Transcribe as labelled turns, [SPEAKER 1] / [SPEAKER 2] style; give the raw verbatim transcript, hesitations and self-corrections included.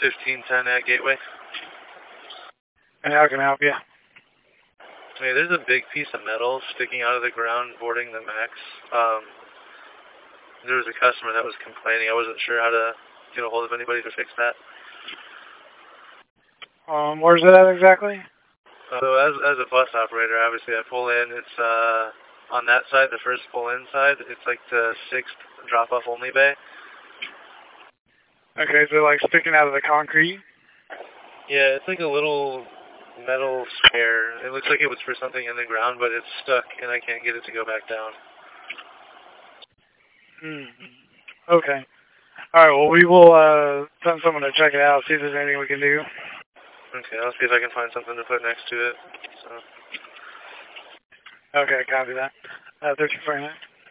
[SPEAKER 1] fifteen ten at Gateway.
[SPEAKER 2] And how can I help you?
[SPEAKER 1] Hey, there's a big piece of metal sticking out of the ground boarding the Max. Um, there was a customer that was complaining. I wasn't sure how to get a hold of anybody to fix that.
[SPEAKER 2] Um, where's it at exactly?
[SPEAKER 1] So as as a bus operator, obviously I pull in. It's uh on that side, the first pull-in side. It's like the sixth drop-off only bay.
[SPEAKER 2] Okay, so like sticking out of the concrete?
[SPEAKER 1] Yeah, it's like a little metal square. It looks like it was for something in the ground, but it's stuck, and I can't get it to go back down.
[SPEAKER 2] Hmm. Okay. All right, well, we will uh, send someone to check it out, see if there's anything we can do.
[SPEAKER 1] Okay, I'll see if I can find something to put next to it. So.
[SPEAKER 2] Okay, copy that. Uh, thirteen forty-nine.